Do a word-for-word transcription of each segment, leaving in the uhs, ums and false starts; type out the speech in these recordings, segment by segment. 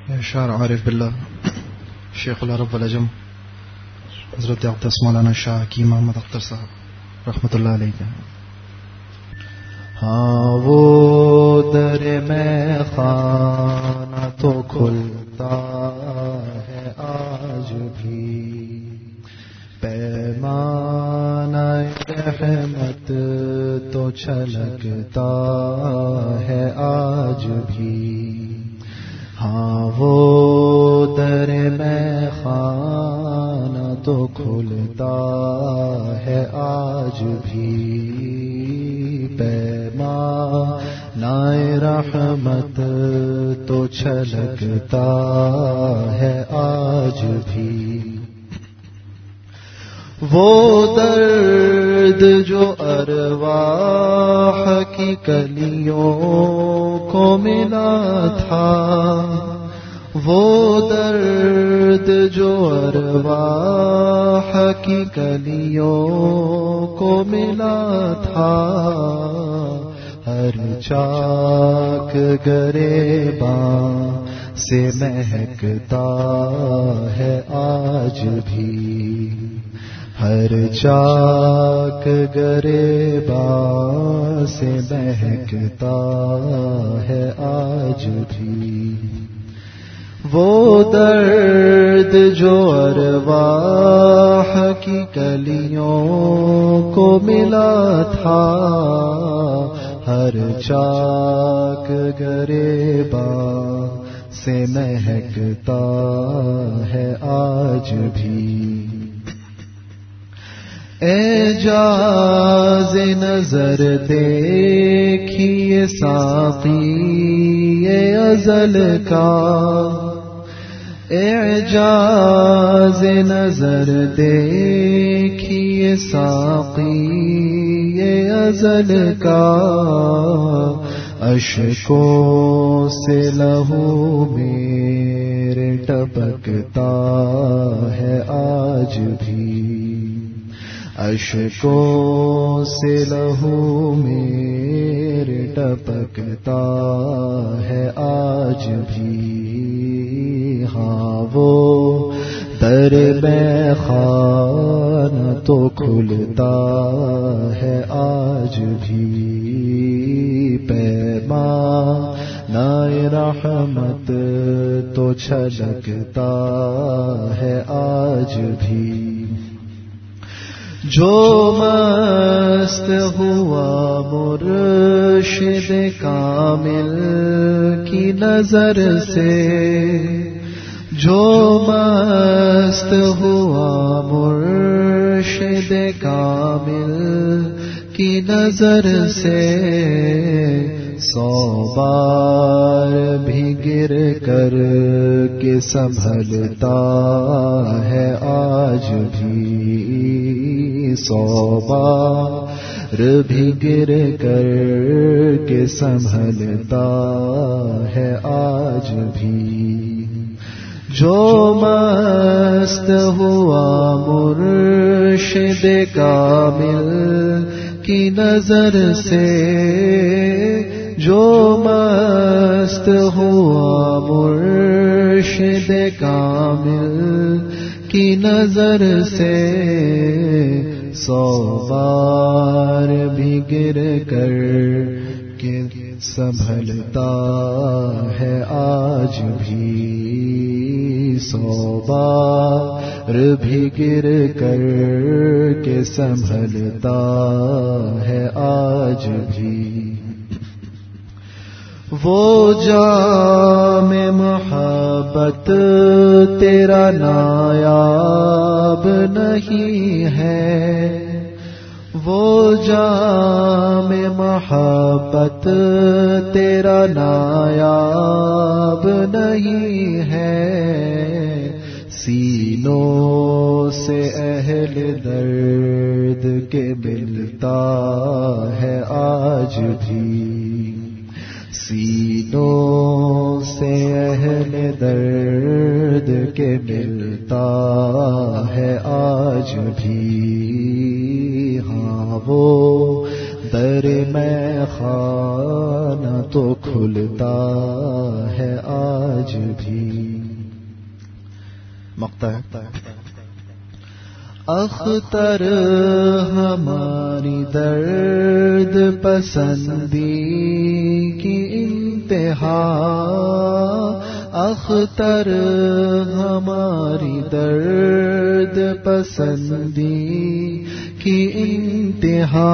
شاعر عارف باللہ شیخ العرب والعجم حضرت اقدس مولانا شاہ کی محمد اختر صاحب رحمۃ اللہ علیہ. ہاں وہ در میں خانہ تو کھلتا ہے آج بھی، پیمانہ رحمت تو چھلکتا ہے آج بھی. ہاں وہ در میں خانہ تو کھلتا ہے آج بھی، پیمانہ رحمت تو چھلکتا ہے آج بھی. وہ درد جو ارواح کی کلیوں کو ملا تھا، وہ درد جو ارواح کی کلیوں کو ملا تھا، ہر چاک گریباں سے مہکتا ہے آج بھی، ہر چاک گریباں سے مہکتا ہے آج بھی. وہ درد جو ارواح کی کلیوں کو ملا تھا، ہر چاک گریباں سے مہکتا ہے آج بھی. اعجاز نظر دیکھیے ساقی ازل کا، اعجاز نظر دیکھیے ساقی ازل کا، اشکوں سے لہو میرے ٹپکتا ہے آج بھی، اشکوں سے لہو میرے ٹپکتا ہے آج بھی. ہاں وہ در میں خانہ تو کھلتا ہے آج بھی، پیمانہ رحمت تو چھلکتا ہے آج بھی. جو مست ہوا مرشد کامل کی نظر سے، جو مست ہوا مرشد کامل کی نظر سے، سو بار بھی گر کر کے سنبھلتا ہے آج بھی، سو بار بھی گر کر کے سنبھلتا ہے آج بھی. جو مست ہوا مرشد کامل کی نظر سے، جو مست ہوا مرشد کامل کی نظر سے، سو بار بھی گر کر کے سنبھلتا ہے آج بھی، سو بار بھی گر کر کے سنبھلتا ہے آج بھی. وہ جام محبت تیرا نایاب نہیں ہے، وہ جام محبت تیرا نایاب نہیں ہے، سینوں سے اہل درد کے ملتا ہے آج بھی، سینوں سے اہل درد کے ملتا ہے آج بھی. ہاں وہ در میں خانہ تو کھلتا ہے آج بھی. مقطع ہے. اختر ہماری درد پسندی کی انتہا، اختر ہماری درد پسندی کی انتہا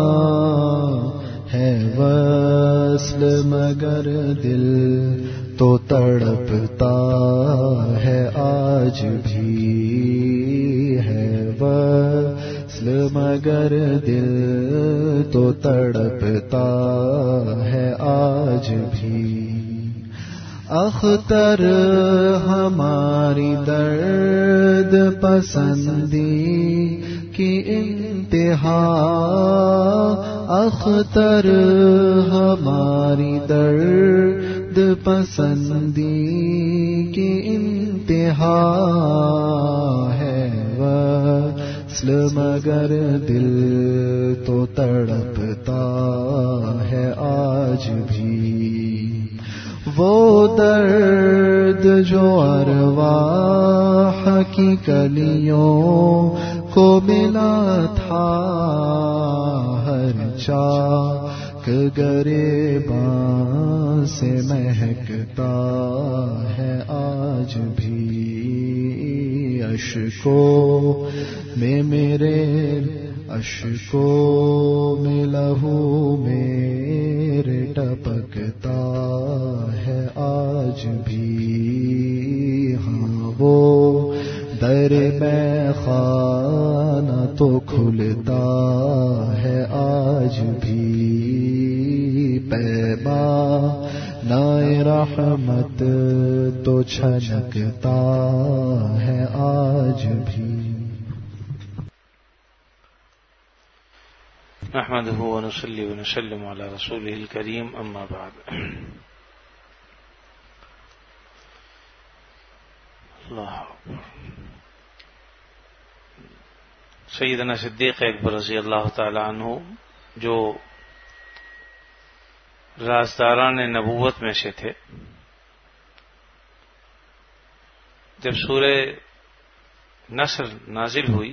ہے، وصل مگر دل تو تڑپتا ہے آج بھی ہے، وصل مگر دل تو تڑپتا ہے آج بھی. اختر ہماری درد پسندی کی انتہا، اختر ہماری درد پسندی کی انتہا ہے، وصل مگر دل تو تڑپتا ہے آج بھی. وہ درد جو ارواح کی کلیوں کو ملا تھا، ہر چاک گریباں سے مہکتا ہے آج بھی. اشکوں میں میرے اشکوں میں لہو میرے ٹپکتا ہے آج بھی. ہاں وہ در میں خانہ تو کھلتا ہے آج بھی. پیمانۂ رحمت تو چھلکتا ہے آج بھی. نحمده ونصلي ونسلم على رسوله الكريم اما بعد. اللہ اکبر. سیدنا صدیق اکبر رضی اللہ تعالی عنہ جو رازداران نبوت میں سے تھے، جب سورہ نصر نازل ہوئی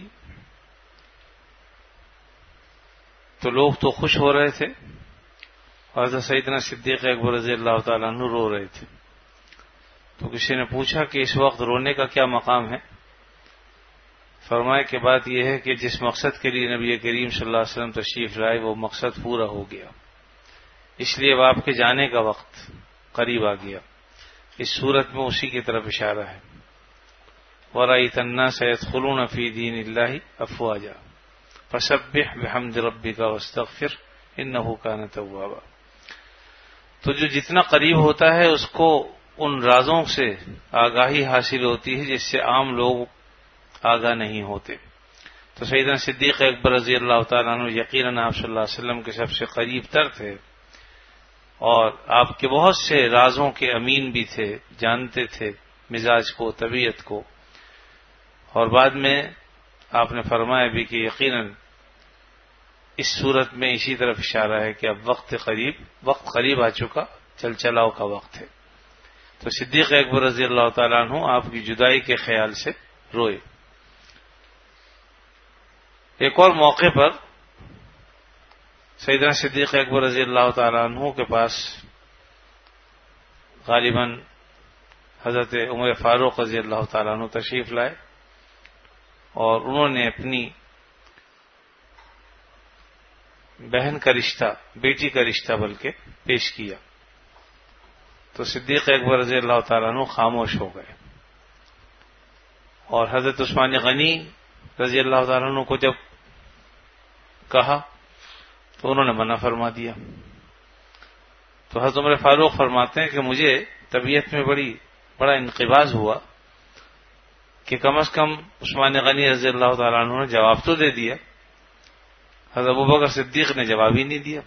تو لوگ تو خوش ہو رہے تھے اور حضرت سیدنا صدیق اکبر رضی اللہ تعالیٰ عنہ رو رہے تھے. تو کسی نے پوچھا کہ اس وقت رونے کا کیا مقام ہے؟ فرمایا کہ بات یہ ہے کہ جس مقصد کے لیے نبی کریم صلی اللہ علیہ وسلم تشریف لائے وہ مقصد پورا ہو گیا، اس لیے اب آپ کے جانے کا وقت قریب آ گیا. اس صورت میں اسی کی طرف اشارہ ہے. وَرَأَيْتَ النَّاسَ يَدْخُلُونَ فِي دِينِ اللَّهِ أَفْوَاجًا فَسَبِّحْ بِحَمْدِ رَبِّكَ وَاسْتَغْفِرْ إِنَّهُ كَانَ تَوَّابًا. تو جو جتنا قریب ہوتا ہے اس کو ان رازوں سے آگاہی حاصل ہوتی ہے جس سے عام لوگ آگاہ نہیں ہوتے. تو سیدنا صدیق اکبر رضی اللہ تعالیٰ عنہ یقیناً آپ صلی اللہ علیہ وسلم کے سب سے قریب تر تھے اور آپ کے بہت سے رازوں کے امین بھی تھے، جانتے تھے مزاج کو، طبیعت کو. اور بعد میں آپ نے فرمایا بھی کہ یقیناً اس صورت میں اسی طرف اشارہ ہے کہ اب وقت قریب وقت قریب آ چکا، چل چلاؤ کا وقت ہے. تو صدیق اکبر رضی اللہ تعالیٰ عنہ آپ کی جدائی کے خیال سے روئے. ایک اور موقع پر سیدنا صدیق اکبر رضی اللہ تعالیٰ عنہ کے پاس غالباً حضرت عمر فاروق رضی اللہ تعالیٰ عنہ تشریف لائے اور انہوں نے اپنی بہن کا رشتہ، بیٹی کا رشتہ بلکہ پیش کیا. تو صدیق اکبر رضی اللہ تعالیٰ عنہ خاموش ہو گئے اور حضرت عثمان غنی رضی اللہ تعالیٰ عنہ کو جب کہا تو انہوں نے منع فرما دیا. تو حضرت عمر فاروق فرماتے ہیں کہ مجھے طبیعت میں بڑی بڑا انقباض ہوا کہ کم از کم عثمان غنی رضی اللہ تعالیٰ عنہ نے جواب تو دے دیا، حضرت ابوبکر صدیق نے جواب ہی نہیں دیا.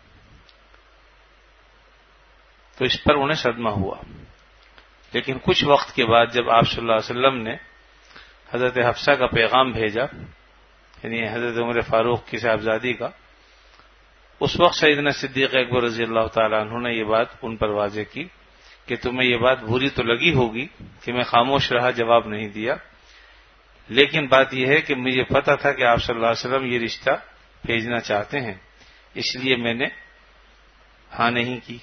تو اس پر انہیں صدمہ ہوا. لیکن کچھ وقت کے بعد جب آپ صلی اللہ علیہ وسلم نے حضرت حفصہ کا پیغام بھیجا، یعنی حضرت عمر فاروق کی صاحبزادی کا، اس وقت سیدنا صدیق اکبر رضی اللہ تعالیٰ عنہ نے یہ بات ان پر واضح کی کہ تمہیں یہ بات بری تو لگی ہوگی کہ میں خاموش رہا، جواب نہیں دیا، لیکن بات یہ ہے کہ مجھے پتا تھا کہ آپ صلی اللہ علیہ وسلم یہ رشتہ بھیجنا چاہتے ہیں، اس لیے میں نے ہاں نہیں کی۔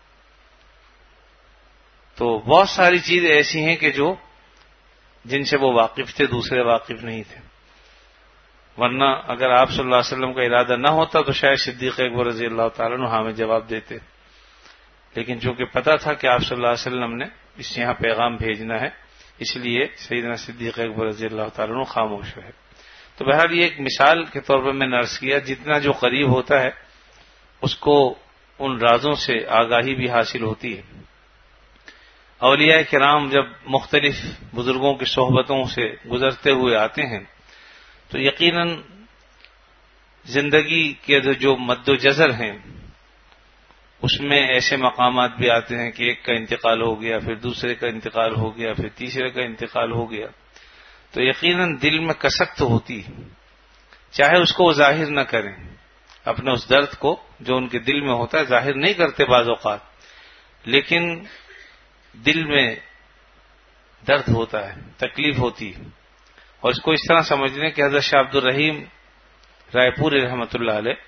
تو بہت ساری چیزیں ایسی ہیں کہ جو جن سے وہ واقف تھے، دوسرے واقف نہیں تھے، ورنہ اگر آپ صلی اللہ علیہ وسلم کا ارادہ نہ ہوتا تو شاید صدیق اکبر رضی اللہ تعالیٰ عنہ ہاں میں جواب دیتے، لیکن چونکہ پتا تھا کہ آپ صلی اللہ علیہ وسلم نے اس یہاں پیغام بھیجنا ہے، اس لیے سیدنا صدیق اکبر رضی اللہ تعالیٰ عنہ خاموش رہے۔ تو بہرحال یہ ایک مثال کے طور پر میں نے عرض کیا، جتنا جو قریب ہوتا ہے اس کو ان رازوں سے آگاہی بھی حاصل ہوتی ہے۔ اولیاء کرام جب مختلف بزرگوں کی صحبتوں سے گزرتے ہوئے آتے ہیں تو یقیناً زندگی کے جو مد و جزر ہیں اس میں ایسے مقامات بھی آتے ہیں کہ ایک کا انتقال ہو گیا، پھر دوسرے کا انتقال ہو گیا، پھر تیسرے کا انتقال ہو گیا، تو یقیناً دل میں کسک تو ہوتی ہے، چاہے اس کو وہ ظاہر نہ کریں، اپنے اس درد کو جو ان کے دل میں ہوتا ہے ظاہر نہیں کرتے بعض اوقات، لیکن دل میں درد ہوتا ہے، تکلیف ہوتی ہے۔ اور اس کو اس طرح سمجھنے کہ حضرت شاہ عبد الرحیم رائے پوری رحمۃ اللہ علیہ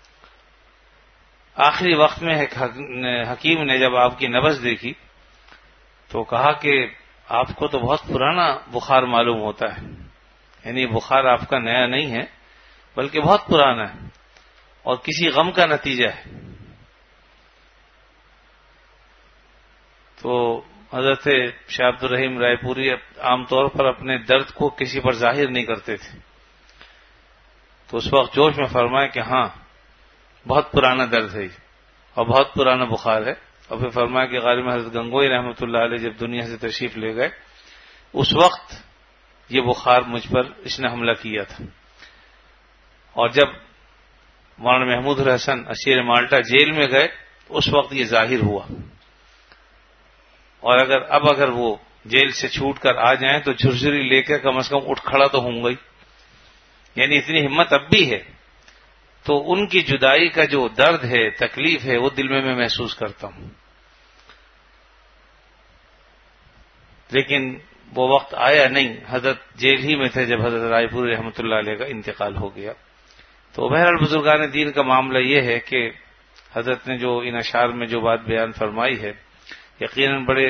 آخری وقت میں حکیم نے جب آپ کی نبض دیکھی تو کہا کہ آپ کو تو بہت پرانا بخار معلوم ہوتا ہے، یعنی بخار آپ کا نیا نہیں ہے بلکہ بہت پرانا ہے اور کسی غم کا نتیجہ ہے۔ تو حضرت شاہ عبد الرحیم رائے پوری عام طور پر اپنے درد کو کسی پر ظاہر نہیں کرتے تھے، تو اس وقت جوش میں فرمایا کہ ہاں بہت پرانا درد ہے اور بہت پرانا بخار ہے، اور پھر فرمایا کہ غالب حضرت گنگوئی رحمۃ اللہ علیہ جب دنیا سے تشریف لے گئے اس وقت یہ بخار مجھ پر اس نے حملہ کیا تھا، اور جب مولانا محمود الحسن اسیر مالٹا جیل میں گئے اس وقت یہ ظاہر ہوا، اور اگر اب اگر وہ جیل سے چھوٹ کر آ جائیں تو جھرجھری لے کر کم از کم اٹھ کھڑا تو ہوں گی، یعنی اتنی ہمت اب بھی ہے۔ تو ان کی جدائی کا جو درد ہے، تکلیف ہے، وہ دل میں میں محسوس کرتا ہوں، لیکن وہ وقت آیا نہیں، حضرت جیل ہی میں تھے جب حضرت رائے پوری رحمۃ اللہ علیہ کا انتقال ہو گیا۔ تو بہرحال بزرگان دین کا معاملہ یہ ہے کہ حضرت نے جو ان اشعار میں جو بات بیان فرمائی ہے یقیناً بڑے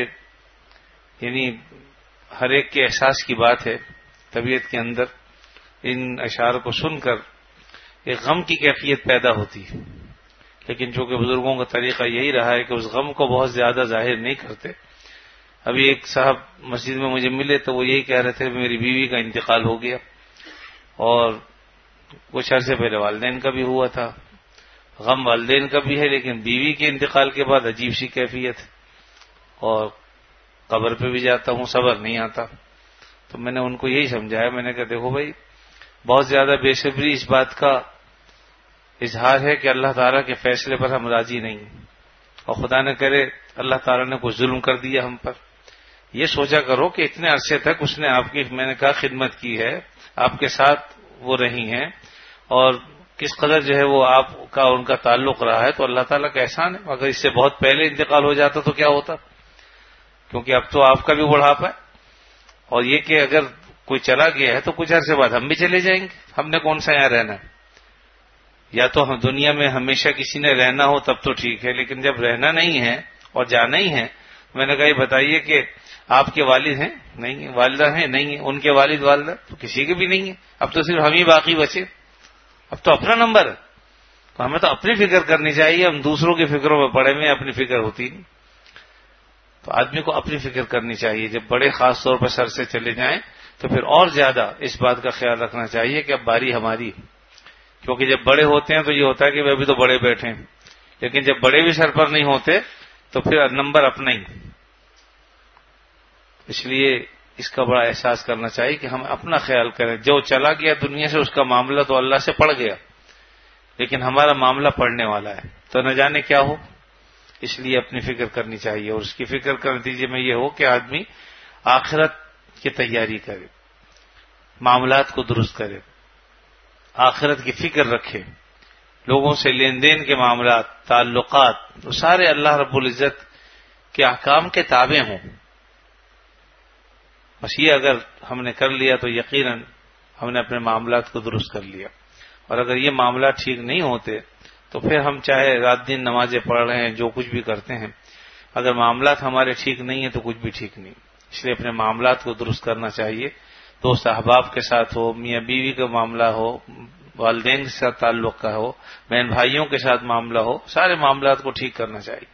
یعنی ہر ایک کے احساس کی بات ہے، طبیعت کے اندر ان اشعار کو سن کر ایک غم کی کیفیت پیدا ہوتی ہے، لیکن چونکہ بزرگوں کا طریقہ یہی رہا ہے کہ اس غم کو بہت زیادہ ظاہر نہیں کرتے۔ ابھی ایک صاحب مسجد میں مجھے ملے تو وہ یہی کہہ رہے تھے میری بیوی کا انتقال ہو گیا، اور کچھ عرصے پہلے والدین کا بھی ہوا تھا، غم والدین کا بھی ہے لیکن بیوی کے انتقال کے بعد عجیب سی کیفیت ہے، اور قبر پہ بھی جاتا ہوں صبر نہیں آتا۔ تو میں نے ان کو یہی سمجھایا، میں نے کہا دیکھو بھائی بہت زیادہ بے صبری اس بات کا اظہار ہے کہ اللہ تعالیٰ کے فیصلے پر ہم راضی نہیں ہیں، اور خدا نہ کرے اللہ تعالیٰ نے کوئی ظلم کر دیا ہم پر۔ یہ سوچا کرو کہ اتنے عرصے تک اس نے آپ کی میں نے کہا خدمت کی ہے، آپ کے ساتھ وہ رہی ہیں، اور کس قدر جو ہے وہ آپ کا ان کا تعلق رہا ہے، تو اللہ تعالیٰ کا احسان ہے۔ اگر اس سے بہت پہلے انتقال ہو جاتا تو کیا ہوتا، کیونکہ اب تو آپ کا بھی بڑھاپا ہے، اور یہ کہ اگر کوئی چلا گیا ہے تو کچھ عرصے بعد ہم بھی چلے جائیں گے، ہم نے کون سا یہاں رہنا ہے؟ یا تو ہم دنیا میں ہمیشہ کسی نے رہنا ہو تب تو ٹھیک ہے، لیکن جب رہنا نہیں ہے اور جانا ہی ہے، میں نے کہا یہ بتائیے کہ آپ کے والد ہیں؟ نہیں ہیں۔ والدہ ہیں؟ نہیں ہیں۔ ان کے والد والدہ تو کسی کے بھی نہیں ہیں، اب تو صرف ہم ہی باقی بچے، اب تو اپنا نمبر ہے، تو ہمیں تو اپنی فکر کرنی چاہیے، ہم دوسروں کی فکروں میں پڑے ہوئے اپنی فکر ہوتی نہیں۔ تو آدمی کو اپنی فکر کرنی چاہیے، جب بڑے خاص طور پر سر سے چلے جائیں تو پھر اور زیادہ اس بات کا خیال رکھنا چاہیے کہ اب باری ہماری، کیونکہ جب بڑے ہوتے ہیں تو یہ ہوتا ہے کہ وہ ابھی تو بڑے بیٹھے ہیں، لیکن جب بڑے بھی سر پر نہیں ہوتے تو پھر نمبر اپنا ہی۔ اس لیے اس کا بڑا احساس کرنا چاہیے کہ ہم اپنا خیال کریں، جو چلا گیا دنیا سے اس کا معاملہ تو اللہ سے پڑ گیا، لیکن ہمارا معاملہ پڑنے والا ہے، تو نہ جانے کیا ہو، اس لیے اپنی فکر کرنی چاہیے، اور اس کی فکر کا نتیجے میں یہ ہو کہ آدمی آخرت کی تیاری کرے، معاملات کو درست کرے، آخرت کی فکر رکھے، لوگوں سے لین دین کے معاملات، تعلقات، وہ سارے اللہ رب العزت کے احکام کے تابع ہوں. بس یہ اگر ہم نے کر لیا تو یقیناً ہم نے اپنے معاملات کو درست کر لیا. اور اگر یہ معاملات ٹھیک نہیں ہوتے تو پھر ہم چاہے رات دن نمازیں پڑھ رہے ہیں، جو کچھ بھی کرتے ہیں، اگر معاملات ہمارے ٹھیک نہیں ہیں تو کچھ بھی ٹھیک نہیں. اس لیے اپنے معاملات کو درست کرنا چاہیے. دوست احباب کے ساتھ ہو، میاں بیوی کا معاملہ ہو، والدین کے ساتھ تعلق کا ہو، بہن بھائیوں کے ساتھ معاملہ ہو، سارے معاملات کو ٹھیک کرنا چاہیے.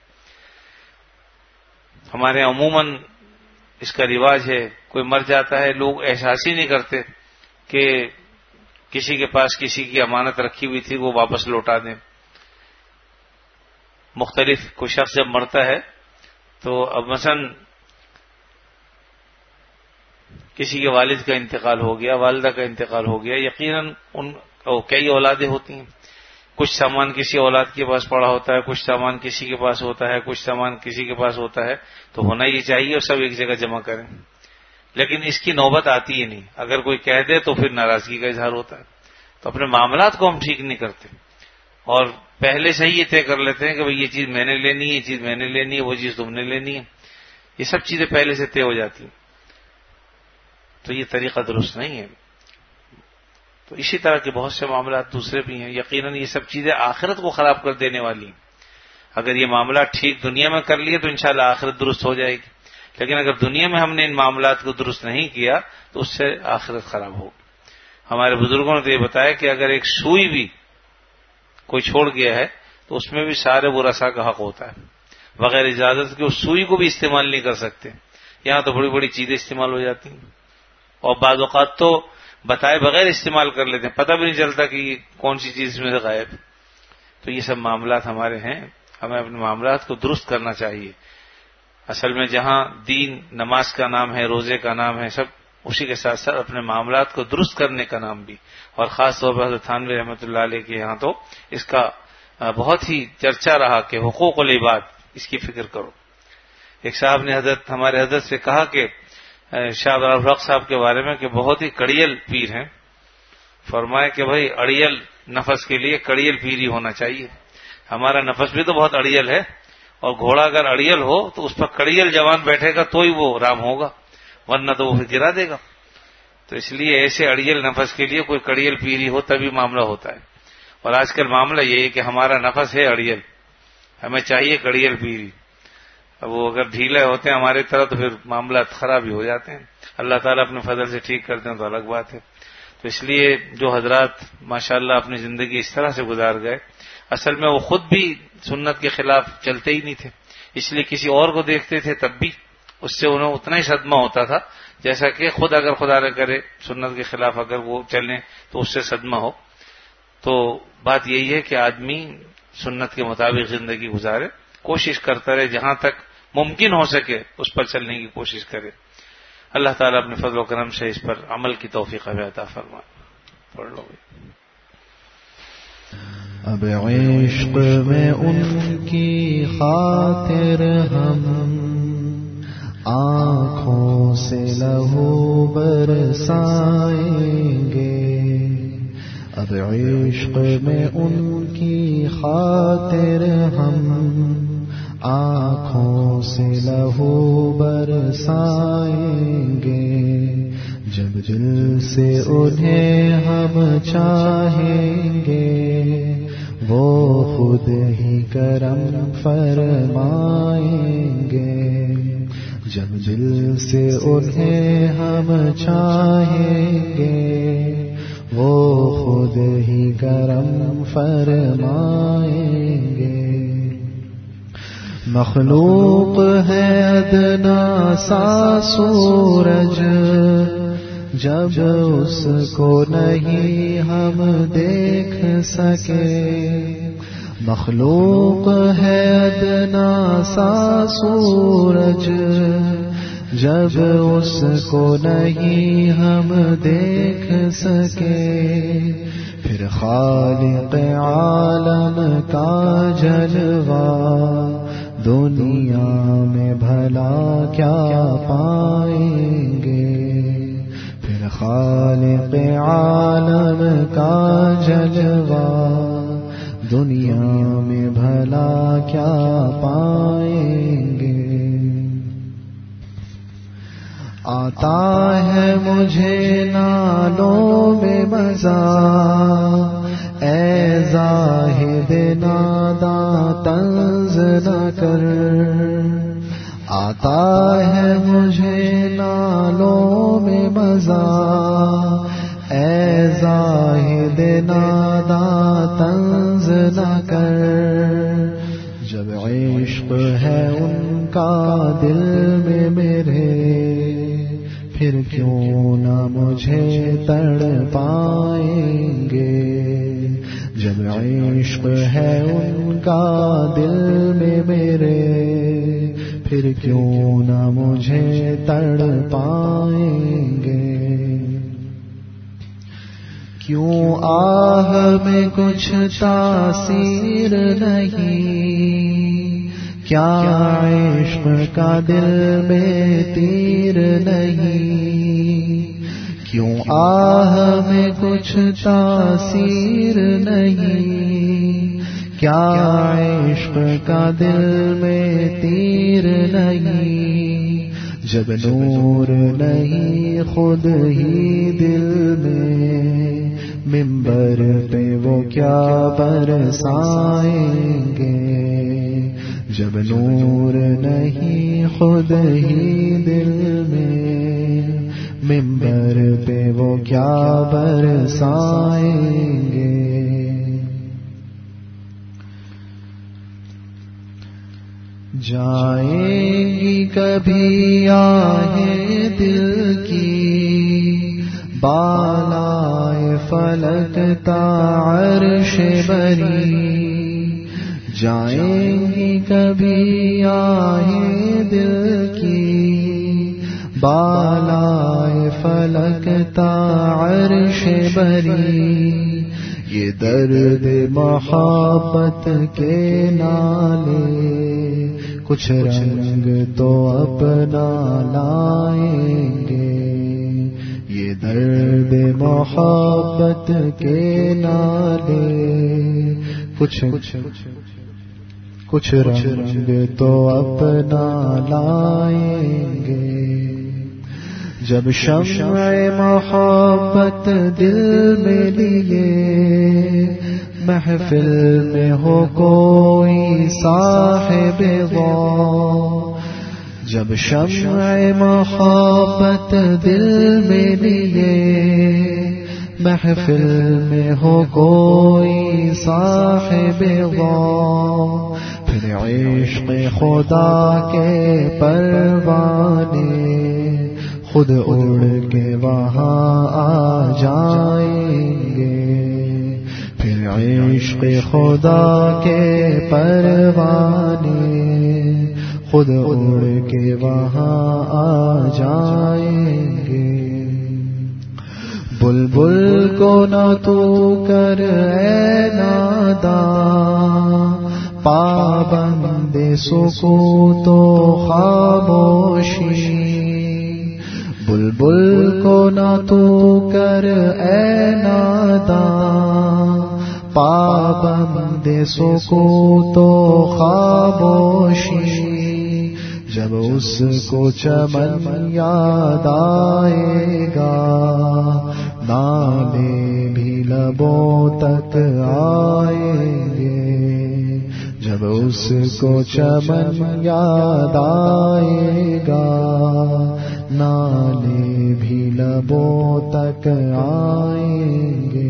ہمارے عموماً اس کا رواج ہے، کوئی مر جاتا ہے، لوگ احساس ہی نہیں کرتے کہ کسی کے پاس کسی کی امانت رکھی ہوئی تھی وہ واپس لوٹا دیں. مختلف کوئی شخص جب مرتا ہے تو اب مثلا کسی کے والد کا انتقال ہو گیا، والدہ کا انتقال ہو گیا، یقیناً ان کئی اولادیں ہوتی ہیں. کچھ سامان کسی اولاد کے پاس پڑا ہوتا ہے، کچھ سامان کسی کے پاس ہوتا ہے، کچھ سامان کسی کے پاس ہوتا ہے، تو ہونا یہ چاہیے اور سب ایک جگہ جمع کریں. لیکن اس کی نوبت آتی ہی نہیں. اگر کوئی کہہ دے تو پھر ناراضگی کا اظہار ہوتا ہے. تو اپنے معاملات کو ہم ٹھیک نہیں کرتے اور پہلے سے ہی یہ طے کر لیتے ہیں کہ بھئی یہ چیز میں نے لینی ہے، یہ چیز میں نے لینی ہے، وہ چیز تم نے لینی ہے. یہ سب چیزیں پہلے سے طے ہو جاتی ہیں. تو یہ طریقہ درست نہیں ہے. تو اسی طرح کے بہت سے معاملات دوسرے بھی ہیں. یقیناً یہ سب چیزیں آخرت کو خراب کر دینے والی ہیں. اگر یہ معاملات ٹھیک دنیا میں کر لیے تو انشاءاللہ آخرت درست ہو جائے گی. لیکن اگر دنیا میں ہم نے ان معاملات کو درست نہیں کیا تو اس سے آخرت خراب ہوگی. ہمارے بزرگوں نے تو یہ بتایا کہ اگر ایک سوئی بھی کوئی چھوڑ گیا ہے تو اس میں بھی سارے ورثاء کا حق ہوتا ہے. بغیر اجازت کے اس سوئی کو بھی استعمال نہیں کر سکتے. یہاں تو بڑی بڑی چیزیں استعمال ہو جاتی ہیں اور بعض اوقات تو بتائے بغیر استعمال کر لیتے ہیں، پتہ بھی نہیں چلتا کہ کون سی چیز میں سے غائب. تو یہ سب معاملات ہمارے ہیں. ہمیں اپنے معاملات کو درست کرنا چاہیے. اصل میں جہاں دین نماز کا نام ہے، روزے کا نام ہے، سب اسی کے ساتھ ساتھ اپنے معاملات کو درست کرنے کا نام بھی. اور خاص طور پر حضرت تھانوی رحمۃ اللہ علیہ کے یہاں تو اس کا بہت ہی چرچا رہا کہ حقوق العباد، اس کی فکر کرو. ایک صاحب نے حضرت ہمارے حضرت سے کہا کہ شاہ الفق صاحب کے بارے میں کہ بہت ہی کڑیل پیر ہیں. فرمایا کہ بھائی اڑیل نفس کے لیے کڑیل پیر ہی ہونا چاہیے. ہمارا نفس بھی تو بہت اڑیل ہے اور گھوڑا اگر اڑیل ہو تو اس پر کڑیل جوان بیٹھے گا تو ہی وہ رام ہوگا، ورنہ تو وہ پھر گرا دے گا. تو اس لیے ایسے اڑیل نفس کے لیے کوئی کڑیل پیری ہو تبھی معاملہ ہوتا ہے. اور آج کل معاملہ یہ ہے کہ ہمارا نفس ہے اڑیل، ہمیں چاہیے کڑیل پیری. اب وہ اگر ڈھیلے ہوتے ہیں ہماری طرح تو پھر معاملات خراب ہی ہو جاتے ہیں. اللہ تعالیٰ اپنے فضل سے ٹھیک کرتے ہیں تو الگ بات ہے. تو اس لیے جو حضرات ماشاءاللہ اپنی زندگی اس طرح سے گزار گئے، اصل میں وہ خود بھی سنت کے خلاف چلتے ہی نہیں تھے، اس لیے کسی اور کو دیکھتے تھے تب بھی اس سے انہیں اتنا ہی صدمہ ہوتا تھا جیسا کہ خود اگر خدا نہ کرے سنت کے خلاف اگر وہ چلیں تو اس سے صدمہ ہو. تو بات یہی ہے کہ آدمی سنت کے مطابق زندگی گزارے، کوشش کرتا رہے، جہاں تک ممکن ہو سکے اس پر چلنے کی کوشش کرے. اللہ تعالیٰ اپنے فضل و کرم سے اس پر عمل کی توفیق ہمیں عطا فرمائے. پڑھ لو گے. اب عشق میں ان کی خاطر ہم آنکھوں سے لہو برسائیں گے. اب عشق میں ان کی خاطر ہم آنکھوں سے لہو برسائیں گے. جب دل سے انہیں ہم چاہیں گے وہ خود ہی کرم فرمائیں گے. جب دل سے انہیں ہم چاہیں گے وہ خود ہی کرم فرمائیں گے. مخلوق ہے ادنا سا سورج جب اس کو نہیں ہم دیکھ سکے. مخلوق ہے ادنا سا سورج جب اس کو نہیں ہم دیکھ سکے. پھر خالق عالم کا جلوہ دنیا میں بھلا کیا پائیں گے. پھر خالق عالم کا جلوہ دنیا میں بھلا کیا پائیں گے. آتا ہے مجھے نالوں میں مزہ، اے زاہد ناداں طنز نہ کر. آتا ہے مجھے نالوں میں مزہ، اے زاہد ناداں طنز نہ کر. جب عشق ہے ان کا دل میں میرے، پھر کیوں نہ مجھے تڑ پائیں گے. جب عشق ہے ان کا دل میں میرے، پھر کیوں نہ مجھے تڑ پائیں گے. کیوں آہ میں کچھ تاثیر نہیں، کیا عشق کا دل میں تیر نہیں. کیوں آہ میں کچھ تاثیر نہیں، کیا عشق کا دل میں تیر نہیں. جب نور نہیں خود ہی دل میں، منبر پہ وہ کیا برسائیں گے. جب نور نہیں خود ہی دل میں، منبر پہ وہ کیا برسائیں گے. جائیں گی کبھی آہیں دل کی، بالائے فلک تا عرش بری. جائیں گی کبھی آہیں دل کی، بالائے فلک تا عرش بری. یہ درد محبت کے نالے کچھ رنگ تو اپنا لائیں گے. یہ درد محبت کے نالے کچھ کچھ رنگ تو اپنا لائیں گے. جب شمع محبت دل میں لیے، محفل میں ہو کوئی صاحب غور. جب شمع محبت دل میں لیے، محفل میں ہو کوئی صاحب غور. پھر عشق خدا کے پروانے خود اڑ کے وہاں آ جائیں گے. پھر عشق خدا کے پروانے خود اڑ کے وہاں آ جائیں گے. بلبل کو نہ تو کر اے ناداں، پابند سکوت و خاموشی. بلبل کو نہ تو کر اے ناداں، پابند سکوت و خاموشی. جب اس کو چمن یاد آئے گا، نالے بھی لبوں تک آئیں گے. جب اس کو چمن یاد آئے گا، نالے بھی لبوں تک آئیں گے.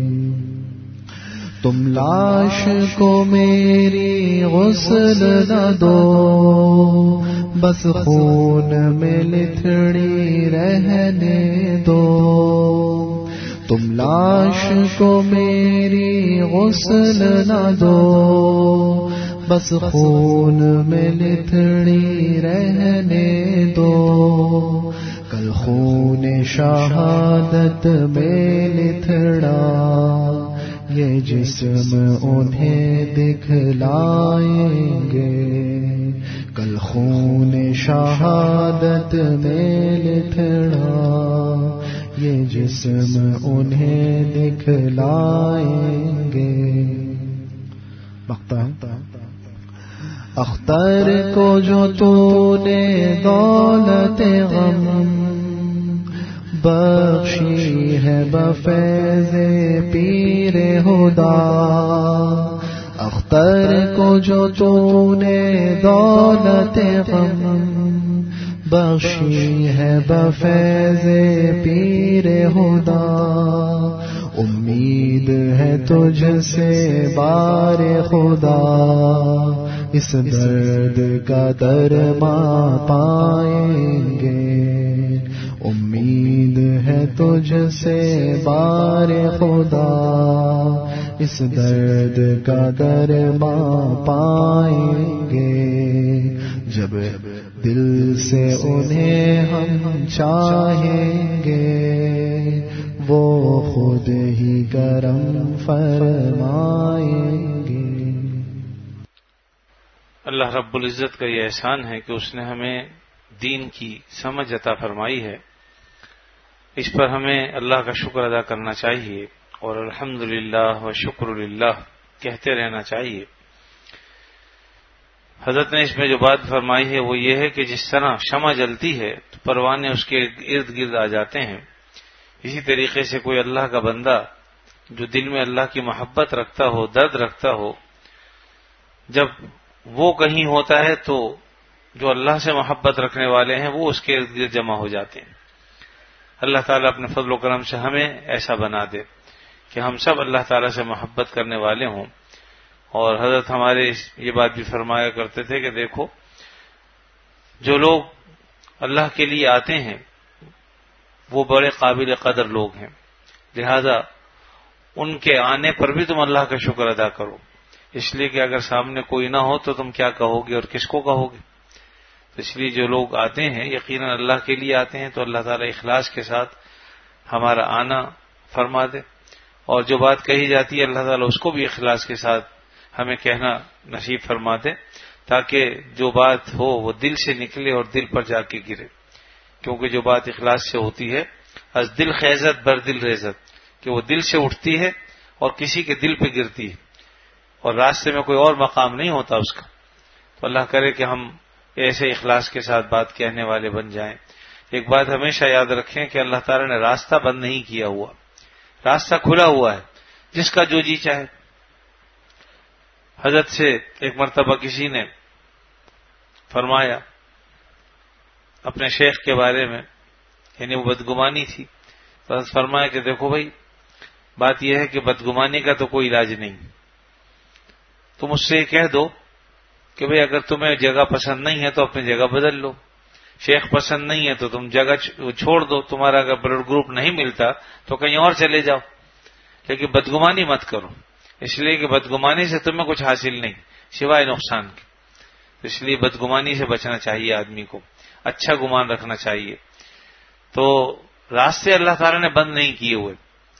تم لاش کو میری غسل نہ دو، بس خون میں لتھڑی رہنے دو. تم لاش کو میری غسل نہ دو، بس خون میں لتھڑی رہنے دو. کل خون شہادت میں لتھڑا، یہ جسم انہیں دکھلائیں گے. کل خون شہادت میں لتھڑا، یہ جسم انہیں دکھلائیں گے. بختا ہے اختر کو جو تو نے دولت غم بخشی ہے بفیض پیر خدا، اختر کو جو تو نے دولت غم بخشی ہے بفیض پیر خدا، امید ہے تجھ سے بار خدا، اس درد کا درمان پائیں گے، امید ہے تجھ سے بار خدا، اس درد کا درمان پائیں گے، جب دل سے انہیں ہم چاہیں گے وہ خود ہی کرم فرمائیں گے۔ اللہ رب العزت کا یہ احسان ہے کہ اس نے ہمیں دین کی سمجھ عطا فرمائی ہے، اس پر ہمیں اللہ کا شکر ادا کرنا چاہیے اور الحمدللہ و شکر للہ کہتے رہنا چاہیے۔ حضرت نے اس میں جو بات فرمائی ہے وہ یہ ہے کہ جس طرح شمع جلتی ہے تو پروانے اس کے ارد گرد آ جاتے ہیں، اسی طریقے سے کوئی اللہ کا بندہ جو دل میں اللہ کی محبت رکھتا ہو، درد رکھتا ہو، جب وہ کہیں ہوتا ہے تو جو اللہ سے محبت رکھنے والے ہیں وہ اس کے ارد گرد جمع ہو جاتے ہیں۔ اللہ تعالیٰ اپنے فضل و کرم سے ہمیں ایسا بنا دے کہ ہم سب اللہ تعالیٰ سے محبت کرنے والے ہوں۔ اور حضرت ہمارے یہ بات بھی فرمایا کرتے تھے کہ دیکھو جو لوگ اللہ کے لیے آتے ہیں وہ بڑے قابل قدر لوگ ہیں، لہذا ان کے آنے پر بھی تم اللہ کا شکر ادا کرو، اس لیے کہ اگر سامنے کوئی نہ ہو تو تم کیا کہو گے اور کس کو کہو گے؟ تو اس لیے جو لوگ آتے ہیں یقیناً اللہ کے لیے آتے ہیں تو اللہ تعالیٰ اخلاص کے ساتھ ہمارا آنا فرما دے، اور جو بات کہی جاتی ہے اللہ تعالیٰ اس کو بھی اخلاص کے ساتھ ہمیں کہنا نصیب فرما دے، تاکہ جو بات ہو وہ دل سے نکلے اور دل پر جا کے گرے، کیونکہ جو بات اخلاص سے ہوتی ہے از دل خیزت بر دل ریزت، کہ وہ دل سے اٹھتی ہے اور کسی کے دل پہ گرتی ہے اور راستے میں کوئی اور مقام نہیں ہوتا اس کا۔ تو اللہ کرے کہ ہم ایسے اخلاص کے ساتھ بات کہنے والے بن جائیں۔ ایک بات ہمیشہ یاد رکھیں کہ اللہ تعالیٰ نے راستہ بند نہیں کیا ہوا، راستہ کھلا ہوا ہے، جس کا جو جی چاہے۔ حضرت سے ایک مرتبہ کسی نے فرمایا اپنے شیخ کے بارے میں، یعنی وہ بدگمانی تھی، تو حضرت فرمایا کہ دیکھو بھائی بات یہ ہے کہ بدگمانی کا تو کوئی علاج نہیں، تم اس سے کہہ دو کہ بھئی اگر تمہیں جگہ پسند نہیں ہے تو اپنی جگہ بدل لو، شیخ پسند نہیں ہے تو تم جگہ چھوڑ دو، تمہارا اگر بلڈ گروپ نہیں ملتا تو کہیں اور چلے جاؤ، لیکن بدگمانی مت کرو، اس لیے کہ بدگمانی سے تمہیں کچھ حاصل نہیں سوائے نقصان کے۔ اس لیے بدگمانی سے بچنا چاہیے آدمی کو، اچھا گمان رکھنا چاہیے۔ تو راستے اللہ تعالیٰ نے بند نہیں کیے ہوئے،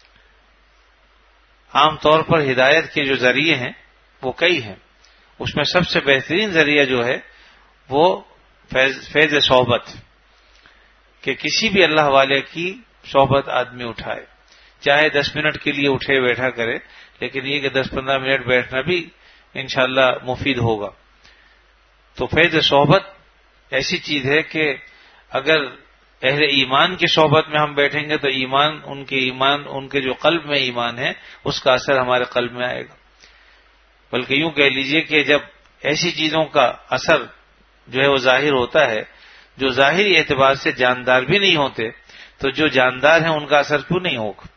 عام طور پر ہدایت کے جو ذریعے ہیں وہ کئی ہیں، اس میں سب سے بہترین ذریعہ جو ہے وہ فیض, فیض صحبت، کہ کسی بھی اللہ والے کی صحبت آدمی اٹھائے، چاہے دس منٹ کے لیے اٹھے بیٹھا کرے، لیکن یہ کہ دس پندرہ منٹ بیٹھنا بھی انشاءاللہ مفید ہوگا۔ تو فیض صحبت ایسی چیز ہے کہ اگر اہل ایمان کی صحبت میں ہم بیٹھیں گے تو ایمان ان کے ایمان ان کے جو قلب میں ایمان ہے اس کا اثر ہمارے قلب میں آئے گا، بلکہ یوں کہہ لیجئے کہ جب ایسی چیزوں کا اثر جو ہے وہ ظاہر ہوتا ہے جو ظاہری اعتبار سے جاندار بھی نہیں ہوتے، تو جو جاندار ہیں ان کا اثر کیوں نہیں ہوگا؟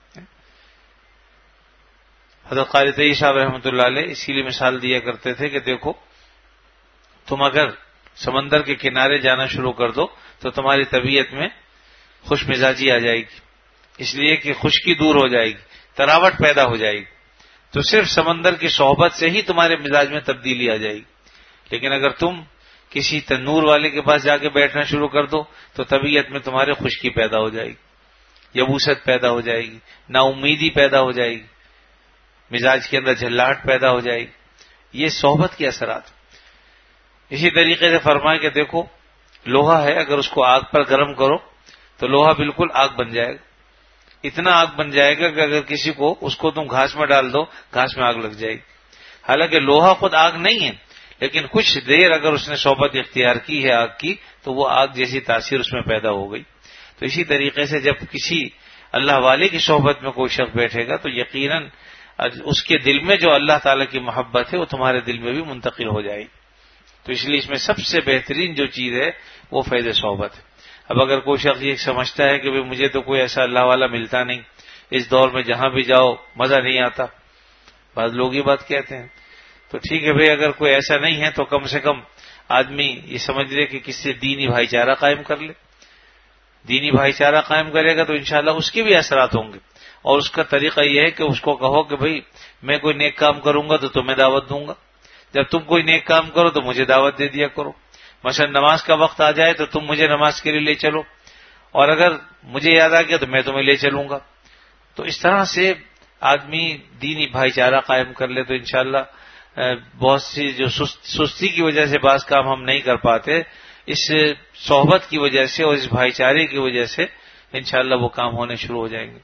حضرت قاری طیب صاحب رحمۃ اللہ علیہ اسی لیے مثال دیا کرتے تھے کہ دیکھو تم اگر سمندر کے کنارے جانا شروع کر دو تو تمہاری طبیعت میں خوش مزاجی آ جائے گی، اس لیے کہ خشکی دور ہو جائے گی، تراوٹ پیدا ہو جائے گی، تو صرف سمندر کی صحبت سے ہی تمہارے مزاج میں تبدیلی آ جائے گی۔ لیکن اگر تم کسی تنور والے کے پاس جا کے بیٹھنا شروع کر دو تو طبیعت میں تمہارے خشکی پیدا ہو جائے گی، یبوست پیدا ہو جائے گی، نا امیدی پیدا ہو جائے گی، مزاج کے اندر جھلاہٹ پیدا ہو جائے گی۔ یہ صحبت کے اثرات۔ اسی طریقے سے فرمائے کہ دیکھو لوہا ہے، اگر اس کو آگ پر گرم کرو تو لوہا بالکل آگ بن جائے گا، اتنا آگ بن جائے گا کہ اگر کسی کو اس کو تم گھاس میں ڈال دو گھاس میں آگ لگ جائے گی۔ حالانکہ لوہا خود آگ نہیں ہے، لیکن کچھ دیر اگر اس نے صحبت اختیار کی ہے آگ کی تو وہ آگ جیسی تاثیر اس میں پیدا ہو گئی. تو اسی طریقے سے جب کسی اللہ والے کی صحبت میں کوئی شخص بیٹھے گا تو یقیناً اس کے دل میں جو اللہ تعالیٰ کی محبت ہے وہ تمہارے دل میں بھی منتقل ہو جائے گی. تو اس لیے اس میں سب سے بہترین جو چیز ہے وہ فیض صحبت ہے. اب اگر کوئی شخص یہ سمجھتا ہے کہ مجھے تو کوئی ایسا اللہ والا ملتا نہیں، اس دور میں جہاں بھی جاؤ مزہ نہیں آتا، بعض لوگ یہ بات کہتے ہیں، تو ٹھیک ہے بھائی، اگر کوئی ایسا نہیں ہے تو کم سے کم آدمی یہ سمجھ لے کہ کس سے دینی بھائی چارہ قائم کر لے. دینی بھائی چارہ قائم کرے گا تو انشاءاللہ اس کے بھی اثرات ہوں گے. اور اس کا طریقہ یہ ہے کہ اس کو کہو کہ بھائی میں کوئی نیک کام کروں گا تو تمہیں دعوت دوں گا، جب تم کوئی نیک کام کرو تو مجھے دعوت دے دیا کرو. مثلا نماز کا وقت آ جائے تو تم مجھے نماز کے لیے لے چلو، اور اگر مجھے یاد آ گیا تو میں تمہیں لے چلوں گا. تو اس طرح سے آدمی دینی بھائی چارہ قائم کر لے تو انشاءاللہ بہت سی جو سستی کی وجہ سے بعض کام ہم نہیں کر پاتے، اس صحبت کی وجہ سے اور اس بھائی چارے کی وجہ سے انشاءاللہ وہ کام ہونے شروع ہو جائیں گے.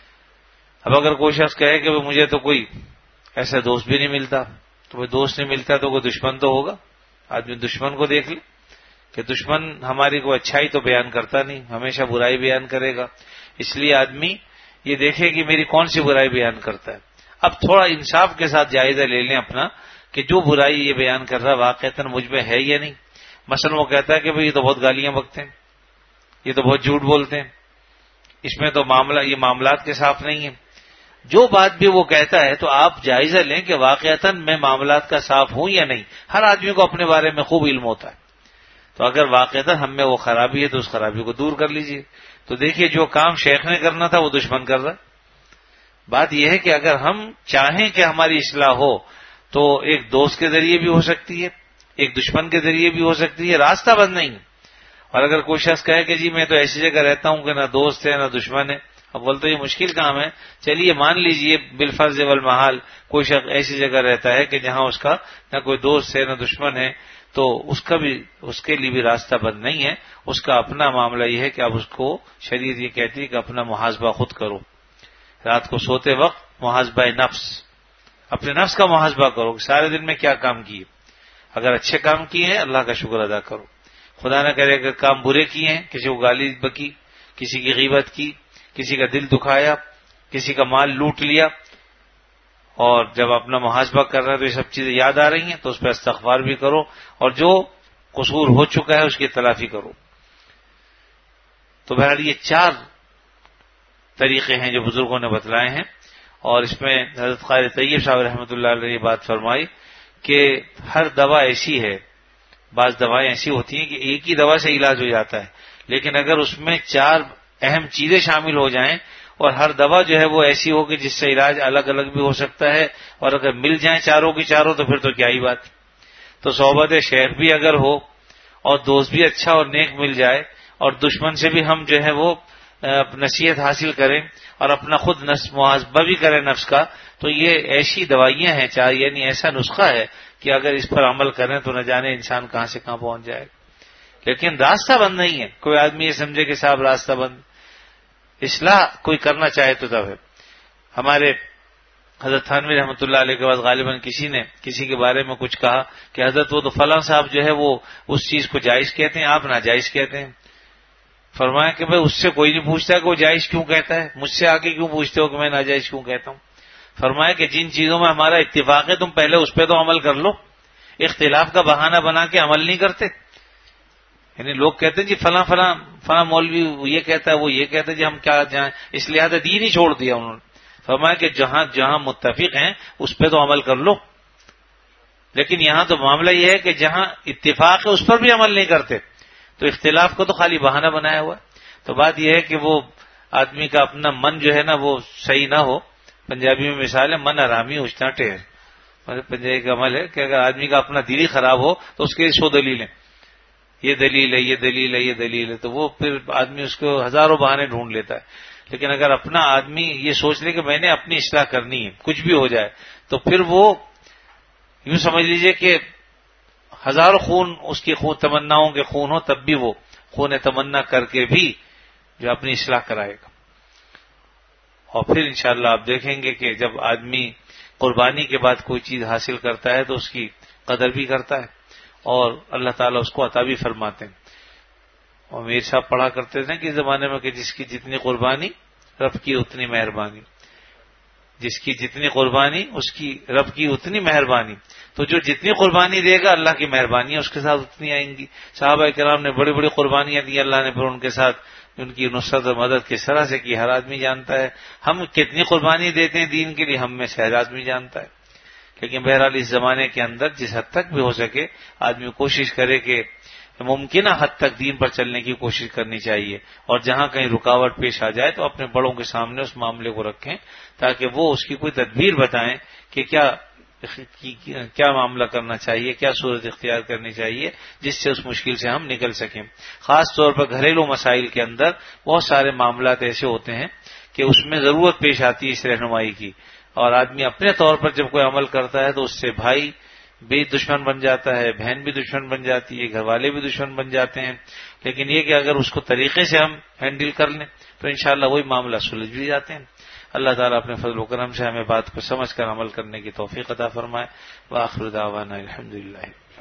اب اگر کوئی شخص کہے کہ مجھے تو کوئی ایسا دوست بھی نہیں ملتا، تو وہ دوست نہیں ملتا تو کوئی دشمن تو ہوگا. آدمی دشمن کو دیکھ لے کہ دشمن ہماری کوئی اچھائی تو بیان کرتا نہیں، ہمیشہ برائی بیان کرے گا. اس لیے آدمی یہ دیکھے کہ میری کون سی برائی بیان کرتا ہے. اب تھوڑا انصاف کے ساتھ جائزہ لے لیں اپنا کہ جو برائی یہ بیان کر رہا واقعتاً مجھ میں ہے یا نہیں. مثلا وہ کہتا ہے کہ بھئی یہ تو بہت گالیاں بکتے ہیں، یہ تو بہت جھوٹ بولتے ہیں، اس میں تو معاملہ یہ معاملات کے صاف نہیں ہیں. جو بات بھی وہ کہتا ہے تو آپ جائزہ لیں کہ واقعتاً میں معاملات کا صاف ہوں یا نہیں. ہر آدمی کو اپنے بارے میں خوب علم ہوتا ہے، تو اگر واقعتاً ہم میں وہ خرابی ہے تو اس خرابی کو دور کر لیجئے. تو دیکھیے جو کام شیخ نے کرنا تھا وہ دشمن کر رہا ہے. بات یہ ہے کہ اگر ہم چاہیں کہ ہماری اصلاح ہو تو ایک دوست کے ذریعے بھی ہو سکتی ہے، ایک دشمن کے ذریعے بھی ہو سکتی ہے، راستہ بند نہیں ہے. اور اگر کوئی شخص کہے کہ جی میں تو ایسی جگہ رہتا ہوں کہ نہ دوست ہے نہ دشمن ہے، اب بول تو یہ مشکل کام ہے. چلیے مان لیجئے بالفرض والمحال کوئی شخص ایسی جگہ رہتا ہے کہ جہاں اس کا نہ کوئی دوست ہے نہ دشمن ہے، تو اس کا بھی اس کے لیے بھی راستہ بند نہیں ہے. اس کا اپنا معاملہ یہ ہے کہ اب اس کو شریعت یہ کہتی ہے کہ اپنا محاسبہ خود کرو. رات کو سوتے وقت محاسبہ نفس، اپنے نفس کا محاسبہ کرو کہ سارے دن میں کیا کام کیے. اگر اچھے کام کیے ہیں اللہ کا شکر ادا کرو. خدا نہ کرے اگر کام برے کیے ہیں، کسی کو گالی بکی، کسی کی غیبت کی، کسی کا دل دکھایا، کسی کا مال لوٹ لیا، اور جب اپنا محاسبہ کر رہے ہیں تو یہ سب چیزیں یاد آ رہی ہیں تو اس پہ استغفار بھی کرو، اور جو قصور ہو چکا ہے اس کی تلافی کرو. تو بہرحال یہ چار طریقے ہیں جو بزرگوں نے بتلائے ہیں. اور اس میں حضرت قاری طیب صاحب رحمۃ اللہ علیہ نے یہ بات فرمائی کہ ہر دوا ایسی ہے، بعض دوائیں ایسی ہوتی ہیں کہ ایک ہی دوا سے علاج ہو جاتا ہے، لیکن اگر اس میں چار اہم چیزیں شامل ہو جائیں اور ہر دوا جو ہے وہ ایسی ہو کہ جس سے علاج الگ الگ بھی ہو سکتا ہے، اور اگر مل جائیں چاروں کی چاروں تو پھر تو کیا ہی بات. تو صحبت شیخ بھی اگر ہو اور دوست بھی اچھا اور نیک مل جائے، اور دشمن سے بھی ہم جو ہے وہ نصیحت حاصل کریں اور اپنا خود محاسبہ بھی کریں نفس کا، تو یہ ایسی دوائیاں ہیں، چاہے یعنی ایسا نسخہ ہے کہ اگر اس پر عمل کریں تو نہ جانے انسان کہاں سے کہاں پہنچ جائے. لیکن راستہ بند نہیں ہے. کوئی آدمی یہ سمجھے کہ صاحب راستہ بند، اصلاح کوئی کرنا چاہے تو تب ہے. ہمارے حضرت تھانوی رحمۃ اللہ علیہ کے بعد غالباً کسی نے کسی کے بارے میں کچھ کہا کہ حضرت وہ تو فلاں صاحب جو ہے وہ اس چیز کو جائز کہتے ہیں، آپ ناجائز کہتے ہیں. فرمایا کہ بھائی اس سے کوئی نہیں پوچھتا کہ وہ جائز کیوں کہتا ہے، مجھ سے آ کے کیوں پوچھتے ہو کہ میں ناجائز کیوں کہتا ہوں. فرمایا کہ جن چیزوں میں ہمارا اتفاق ہے تم پہلے اس پہ تو عمل کر لو، اختلاف کا بہانہ بنا کے عمل نہیں کرتے. یعنی لوگ کہتے ہیں جی فلاں فلاں فلاں مولوی یہ کہتا ہے وہ یہ کہتا ہے جی ہم کیا جائیں، اس لحاظ دین ہی چھوڑ دیا انہوں نے. فرمایا کہ جہاں جہاں متفق ہیں اس پہ تو عمل کر لو، لیکن یہاں تو معاملہ یہ ہے کہ جہاں اتفاق ہے اس پر بھی عمل نہیں کرتے، تو اختلاف کو تو خالی بہانہ بنایا ہوا ہے. تو بات یہ ہے کہ وہ آدمی کا اپنا من جو ہے نا وہ صحیح نہ ہو. پنجابی میں مثال ہے من حرامی اچنا ٹھہر. پنجابی کا عمل ہے کہ اگر آدمی کا اپنا دل ہی خراب ہو تو اس کے سو دلیلیں، یہ دلیل ہے یہ دلیل ہے یہ دلیل ہے، تو وہ پھر آدمی اس کو ہزاروں بہانے ڈھونڈ لیتا ہے. لیکن اگر اپنا آدمی یہ سوچ لے کہ میں نے اپنی اصلاح کرنی ہے کچھ بھی ہو جائے، تو پھر وہ یوں سمجھ لیجئے کہ ہزاروں خون اس کی خون تمناؤں کے خون ہو تب بھی وہ خون تمنا کر کے بھی جو اپنی اصلاح کرائے گا. اور پھر انشاءاللہ آپ دیکھیں گے کہ جب آدمی قربانی کے بعد کوئی چیز حاصل کرتا ہے تو اس کی قدر بھی کرتا ہے اور اللہ تعالیٰ اس کو عطا بھی فرماتے ہیں. اور میر صاحب پڑھا کرتے تھے کہ زمانے میں کہ جس کی جتنی قربانی رب کی اتنی مہربانی، جس کی جتنی قربانی اس کی رب کی اتنی مہربانی. تو جو جتنی قربانی دے گا اللہ کی مہربانی اس کے ساتھ اتنی آئیں گی. صحابہ کرام نے بڑی بڑی قربانیاں دی، اللہ نے پھر ان کے ساتھ ان کی نصرت اور مدد کس طرح سے کی ہر آدمی جانتا ہے. ہم کتنی قربانی دیتے ہیں دین کے لیے ہم میں سے ہر آدمی جانتا ہے. لیکن بہرحال اس زمانے کے اندر جس حد تک بھی ہو سکے آدمی کوشش کرے کہ ممکنہ حد تک دین پر چلنے کی کوشش کرنی چاہیے، اور جہاں کہیں رکاوٹ پیش آ جائے تو اپنے بڑوں کے سامنے اس معاملے کو رکھیں تاکہ وہ اس کی کوئی تدبیر بتائیں کہ کیا کیا معاملہ کرنا چاہیے، کیا صورت اختیار کرنی چاہیے جس سے اس مشکل سے ہم نکل سکیں. خاص طور پر گھریلو مسائل کے اندر بہت سارے معاملات ایسے ہوتے ہیں کہ اس میں ضرورت پیش آتی ہے اس رہنمائی کی، اور آدمی اپنے طور پر جب کوئی عمل کرتا ہے تو اس سے بھائی بھی دشمن بن جاتا ہے، بہن بھی دشمن بن جاتی ہے، گھر والے بھی دشمن بن جاتے ہیں. لیکن یہ کہ اگر اس کو طریقے سے ہم ہینڈل کر لیں تو انشاءاللہ وہی معاملہ سلجھ بھی جاتے ہیں. اللہ تعالیٰ اپنے فضل و کرم سے ہمیں بات کو سمجھ کر عمل کرنے کی توفیق عطا فرمائے. وآخر دعوانا الحمدللہ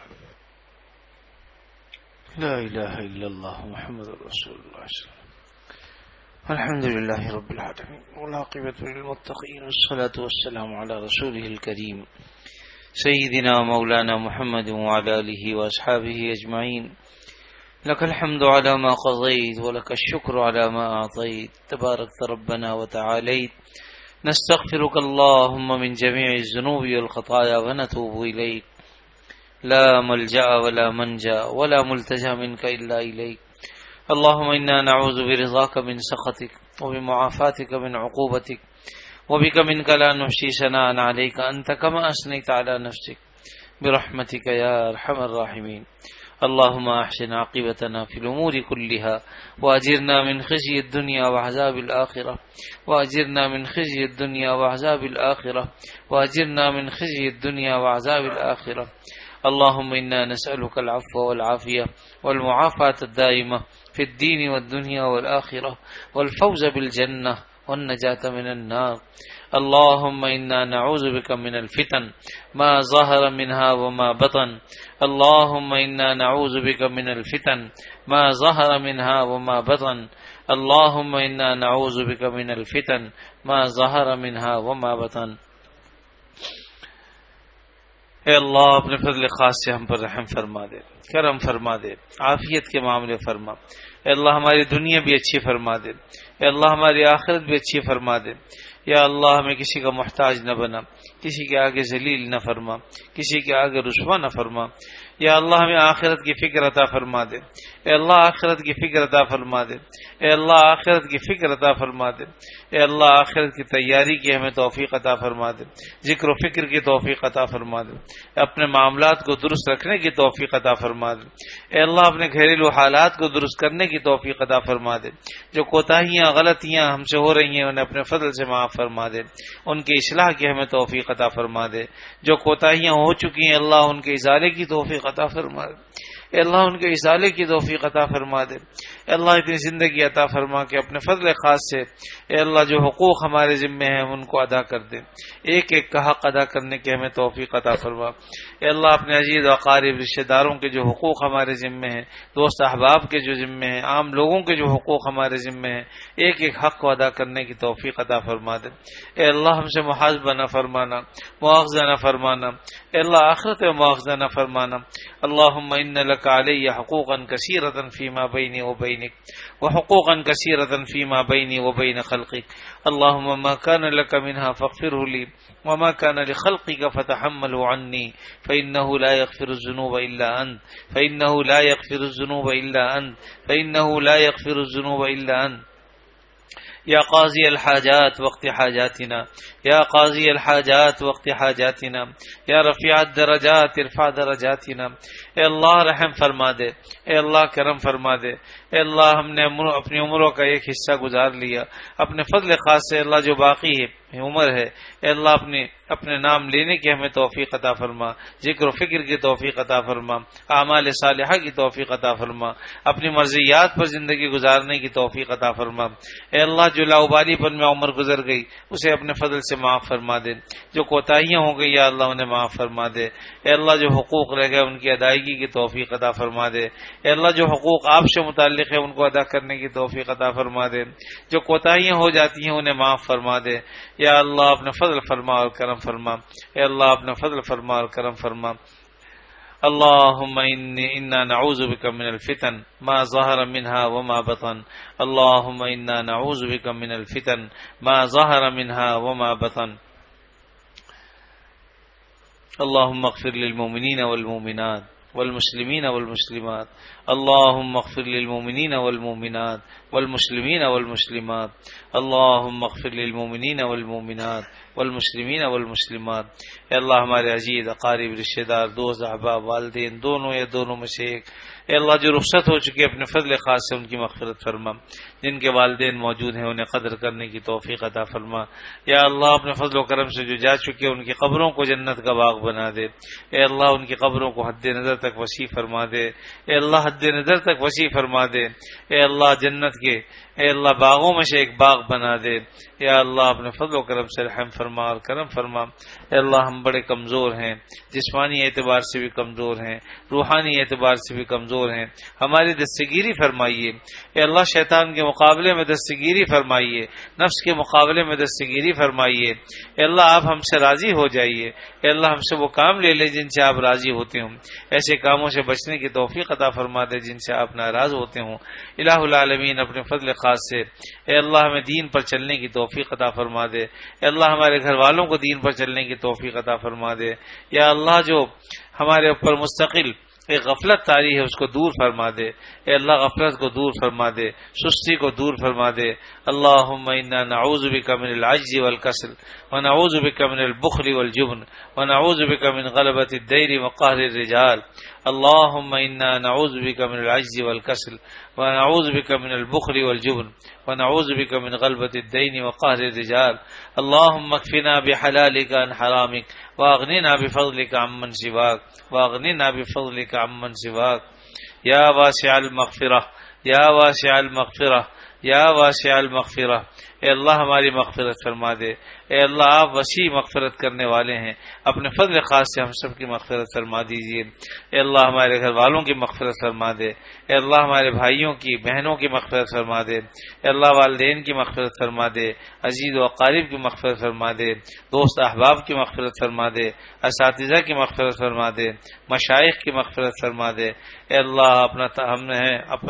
لا الہ الا اللہ محمد رسول اللہ الحمد للہ رب العالمین والعاقبۃ للمتقین والصلاة والسلام علی رسولہ الکریم سیدنا مولانا محمد وعلى آلہ واصحابہ اجمعین. لك الحمد على ما قضيت ولك الشكر على ما أعطيت تباركت ربنا وتعاليت. نستغفرك اللهم من جميع الذنوب والخطايا ونتوب إليك. لا ملجأ ولا منجا ولا ملتجأ منك إلا إليك. اللهم إنا نعوذ برضاك من سخطك وبمعافاتك من عقوبتك وبك منك لا نحصي ثناء عليك أنت كما أثنيت على نفسك برحمتك يا أرحم الراحمين. اللهم احسن عاقبتنا في الامور كلها واجرنا من خزي الدنيا وعذاب الاخره واجرنا من خزي الدنيا وعذاب الاخره واجرنا من خزي الدنيا وعذاب الاخره. اللهم انا نسالك العفو والعافيه والمعافاه الدائمه في الدين والدنيا والاخره والفوز بالجنه والنجاة من النار. اللهم إنا نعوذ بك من الفتن ما ظهر منها وما بطن. اللهم إنا نعوذ بك من الفتن ما ظهر منها وما بطن. اللهم إنا نعوذ بك من الفتن ما ظهر منها وما بطن. اے اللہ اپنے فضل خاص سے ہم پر رحم فرما دے، کرم فرما دے، عافیت کے معاملے فرما. اے اللہ ہماری دنیا بھی اچھی فرما دے، اے اللہ ہماری آخرت بھی اچھی فرما دے. یا اللہ ہمیں کسی کا محتاج نہ بنا، کسی کے آگے ذلیل نہ فرما، کسی کے آگے رسوا نہ فرما. یا اللہ ہمیں آخرت کی فکر عطا فرما دے. اے اللہ آخرت کی فکر عطا فرما دے. اے اللہ آخرت کی فکر عطا فرما دے. اے اللہ آخرت کی تیاری کی ہمیں توفیق عطا فرما دے، ذکر و فکر کی توفیق عطا فرما دے، اپنے معاملات کو درست رکھنے کی توفیق عطا فرما دے. اے اللہ اپنے گھریلو حالات کو درست کرنے کی توفیق عطا فرما دے. جو کوتاہیاں غلطیاں ہم سے ہو رہی ہیں انہیں اپنے فضل سے معاف فرما دے، ان کی اصلاح کی ہمیں توفیق عطا فرما دے. جو کوتاہیاں ہو چکی ہیں اللہ ان کے ازالے کی توفیق عطا فرما دے. اے اللہ ان کے ازالے کی توفیق عطا فرما دے. اے اللہ اتنی زندگی عطا فرما کہ اپنے فضل خاص سے اے اللہ جو حقوق ہمارے ذمے ہیں ان کو ادا کر دے، ایک ایک کا حق ادا کرنے کی ہمیں توفیق عطا فرما. اے اللہ اپنے عزیز و اقارب رشتہ داروں کے جو حقوق ہمارے ذمے ہیں، دوست احباب کے جو ذمے ہیں، عام لوگوں کے جو حقوق ہمارے ذمے ہیں، ایک ایک حق کو ادا کرنے کی توفیق عطا فرما دے. اے اللہ ہم سے محاسبہ نہ فرمانا، مواخذہ نہ فرمانا. اے اللہ آخرت میں مواخذہ نہ فرمانا. اللهم ان لك علي حقوقا كثيرة فيما بيني وبينك وحقوقا كثيرة فيما بيني وبين خلقك. اللهم ما كان لك منها فاغفره لي وما كان لخلقك فتحمله عني فإنه لا يغفر الذنوب إلا أنت فإنه لا يغفر الذنوب إلا أنت فإنه لا يغفر الذنوب إلا أنت. یا قاضی الحاجات وقت حاجاتنا، یا قاضی الحاجات وقت حاجاتنا، یا رفیع الدرجات ارفع درجاتنا. اے اللہ رحم فرما دے، اے اللہ کرم فرما دے، اے اللہ ہم نے اپنی عمروں کا ایک حصہ گزار لیا، اپنے فضل خاص سے اللہ جو باقی ہے عمر ہے، اے اللہ اپنے اپنے نام لینے کی ہمیں توفیق عطا فرما، ذکر و فکر کی توفیق عطا فرما، اعمال صالحہ کی توفیق عطا فرما، اپنی مرضیات پر زندگی گزارنے کی توفیق عطا فرما۔ اے اللہ جو لاؤبالی پر میں عمر گزر گئی اسے اپنے فضل سے معاف فرما دے، جو کوتاہیاں ہو گئی یا اللہ انہیں معاف فرما دے۔ اے اللہ جو حقوق رہ گئے ان کی ادائیگی کی توفیق عطا فرما دے۔ اے اللہ جو حقوق آپ سے متعلق ہے ان کو ادا کرنے کی توفیق عطا فرما دے، جو کوتاہیاں ہو جاتی ہیں انہیں معاف فرما دے۔ یا اللہ اپنے فضل فرما اور کرم فرما، اے اللہ اپنے فضل فرما اور کرم فرما۔ اللهم إنا نعوذ بك من الفتن ما ظهر منها وما بطن، اللهم إنا نعوذ بك من الفتن ما ظهر منها وما بطن، اللهم اغفر للمؤمنين والمؤمنات والمسلمين والمسلمات، اللهم اغفر للمؤمنين والمؤمنات والمسلمين والمسلمات، اللهم اغفر للمؤمنين والمؤمنات والمسلمین والمسلمات۔ اے اللہ ہمارے عزیز اقارب رشتہ دار دوست احباب والدین دونوں یا دونوں میں سے ایک، اے اللہ جو رخصت ہو چکے اپنے فضل خاص سے ان کی مغفرت فرما، جن کے والدین موجود ہیں انہیں قدر کرنے کی توفیق عطا فرما۔ یا اللہ اپنے فضل و کرم سے جو جا چکے ان کی قبروں کو جنت کا باغ بنا دے، اے اللہ ان کی قبروں کو حد نظر تک وسیع فرما دے، اے اللہ حد نظر تک وسیع فرما دے، اے اللہ جنت کے اے اللہ باغوں میں سے ایک باغ بنا دے۔ یا اللہ اپنے فضل و کرم سے رحم فرما اور کرم فرما۔ اے اللہ ہم بڑے کمزور ہیں، جسمانی اعتبار سے بھی کمزور ہیں، روحانی اعتبار سے بھی کمزور ہیں، ہماری دستگیری فرمائیے۔ اے اللہ شیطان کے مقابلے میں دستگیری فرمائیے، نفس کے مقابلے میں دستگیری فرمائیے۔ اے اللہ آپ ہم سے راضی ہو جائیے، اے اللہ ہم سے وہ کام لے لے جن سے آپ راضی ہوتے ہوں، ایسے کاموں سے بچنے کی توفیق عطا فرما دے جن سے آپ ناراض ہوتے ہوں۔ الہ العالمین اپنے فضل خاص سے اے اللہ ہمیں دین پر چلنے کی توفیق عطا فرما دے، اے اللہ ہمارے گھر والوں کو دین پر چلنے کی توفیق عطا فرما دے۔ یا اللہ جو ہمارے اوپر مستقل ایک غفلت طاری ہے اس کو دور فرما دے، اے اللہ غفلت کو دور فرما دے، سستی کو دور فرما دے۔ اللہم انا نعوذ بک من العجز والکسل ونعوذ بک من البخل والجبن ونعوذ بک من غلبۃ الدین وقہر الرجال، اللہم انا نعوذ بک من العجز والکسل ونعوذ بک من البخل والجبن ونعوذ بک من غلبۃ الدین وقہر الرجال، اللہم اکفنا بحلالک عن حرامک واغننا بفضلک عمن سواک واغننا بفضلک عمن سواک، یا واسع المغفرہ یا واسع المغفرہ یا واسع المغفرہ۔ اے اللہ ہماری مغفرت فرما دے، اے اللہ آپ وسیع مغفرت کرنے والے ہیں، اپنے فضل خاص سے ہم سب کی مغفرت فرما دیجیے۔ اے اللہ ہمارے گھر والوں کی مغفرت فرما دے، اے اللہ ہمارے بھائیوں کی بہنوں کی مغفرت فرما دے، اے اللہ والدین کی مغفرت فرما دے، عزیز و اقارب کی مغفرت فرما دے، دوست احباب کی مغفرت فرما دے، اساتذہ کی مغفرت فرما دے، مشائخ کی مغفرت فرما دے۔ اے اللہ اپنا ہم نے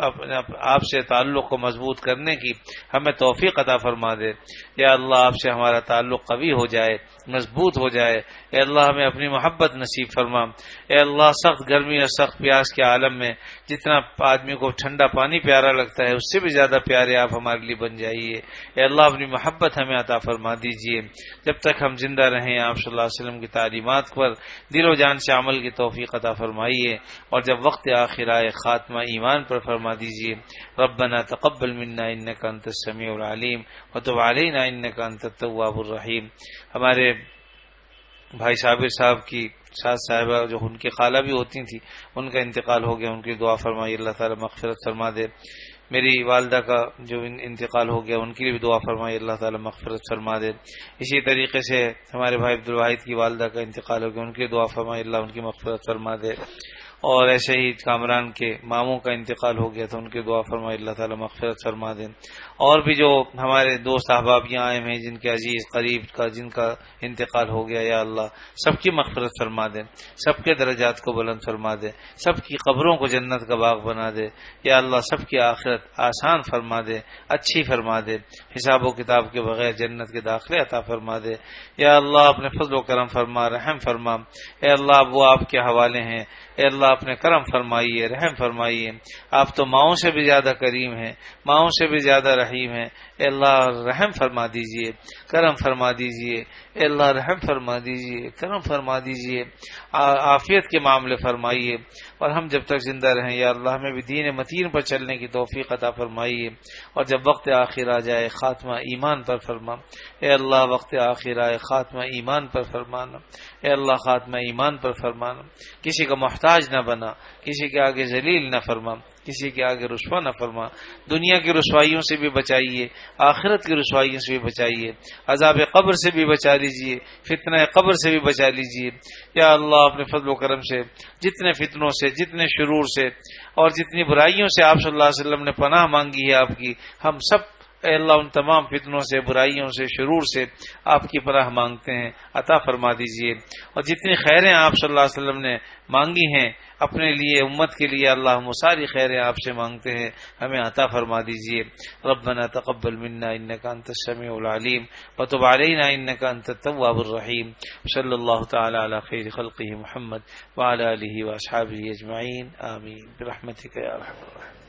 آپ سے تعلق کو مضبوط کرنے کی ہمیں توفیق عطا فرما دے۔ یا اللہ آپ سے ہمارا تعلق قوی ہو جائے، مضبوط ہو جائے۔ اے اللہ ہمیں اپنی محبت نصیب فرما۔ اے اللہ سخت گرمی اور سخت پیاس کے عالم میں جتنا آدمی کو ٹھنڈا پانی پیارا لگتا ہے اس سے بھی زیادہ پیارے آپ ہمارے لیے بن جائیے۔ اے اللہ اپنی محبت ہمیں عطا فرما دیجیے۔ جب تک ہم زندہ رہیں آپ صلی اللہ علیہ وسلم کی تعلیمات پر دل و جان سے عمل کی توفیق عطا فرمائیے، اور جب وقت آخر آئے خاتمہ ایمان پر فرما دیجیے۔ ربنا تقبل منا انک انت السمیع العلیم وتب علینا انک انت التواب الرحیم۔ ہمارے بھائی صابر صاحب کی ساتھ صاحبہ جو ان کی خالہ بھی ہوتی تھی ان کا انتقال ہو گیا، ان کی دعا فرمائی، اللہ تعالی مغفرت فرما دے۔ میری والدہ کا جو انتقال ہو گیا ان کی بھی دعا فرمائی، اللہ تعالی مغفرت فرما دے۔ اسی طریقے سے ہمارے بھائی عبدالواحد کی والدہ کا انتقال ہو گیا، ان کی دعا فرمائی، اللہ ان کی مغفرت فرما دے۔ اور ایسے ہی کامران کے ماموں کا انتقال ہو گیا تو ان کی دعا فرمائی، اللہ تعالی مغفرت فرما دیں۔ اور بھی جو ہمارے دوست احباب یہاں آئے ہیں جن کے عزیز قریب کا جن کا انتقال ہو گیا، یا اللہ سب کی مغفرت فرما دیں، سب کے درجات کو بلند فرما دے، سب کی قبروں کو جنت کا باغ بنا دے، یا اللہ سب کی آخرت آسان فرما دے، اچھی فرما دے، حساب و کتاب کے بغیر جنت کے داخلے عطا فرما دے۔ یا اللہ اپنے فضل و کرم فرما، رحم فرما۔ اے اللہ وہ آپ کے حوالے ہیں، اے اللہ اپنے کرم فرمائیے، رحم فرمائیے۔ آپ تو ماؤں سے بھی زیادہ کریم ہیں، ماؤں سے بھی زیادہ الرحیم ہیں. اے اللہ رحم فرما دیجئے، کرم فرما دیجئے. اے اللہ رحم فرما دیجئے، کرم فرما دیجئے، عافیت کے معاملے فرمائیے. اور ہم جب تک زندہ رہیں یا اللہ ہمیں بھی دین متین پر چلنے کی توفیق عطا فرمائیے. اور جب وقت آخر آ جائے خاتمہ ایمان پر فرما. اے اللہ وقت آخر آئے خاتمہ ایمان پر فرمانا. اے اللہ خاتمہ ایمان پر فرمانا. کسی کا محتاج نہ بنا، کسی کے آگے ذلیل نہ فرما، کسی کے آگے رسوا نہ فرما. دنیا کی رسوائیوں سے بھی بچائیے، آخرت کی رسوائیوں سے بھی بچائیے، عذاب قبر سے بھی بچا لیجیے، فتنہ قبر سے بھی بچا لیجیے. یا اللہ اپنے فضل و کرم سے جتنے فتنوں سے، جتنے شرور سے اور جتنی برائیوں سے آپ صلی اللہ علیہ وسلم نے پناہ مانگی ہے آپ کی، ہم سب اے اللہ ان تمام فتنوں سے، برائیوں سے، شرور سے آپ کی پناہ مانگتے ہیں، عطا فرما دیجئے. اور جتنی خیریں آپ صلی اللہ علیہ وسلم نے مانگی ہیں اپنے لیے، امت کے لیے، اللہ ہم ساری خیریں آپ سے مانگتے ہیں، ہمیں عطا فرما دیجئے. ربنا تقبل منا انك انت السميع العليم وتب علينا انك انت التواب الرحيم. صلی اللہ تعالی علی خیر خلقه محمد وعلى اله واصحابه اجمعین. آمین برحمتك یا ارحم الراحمین.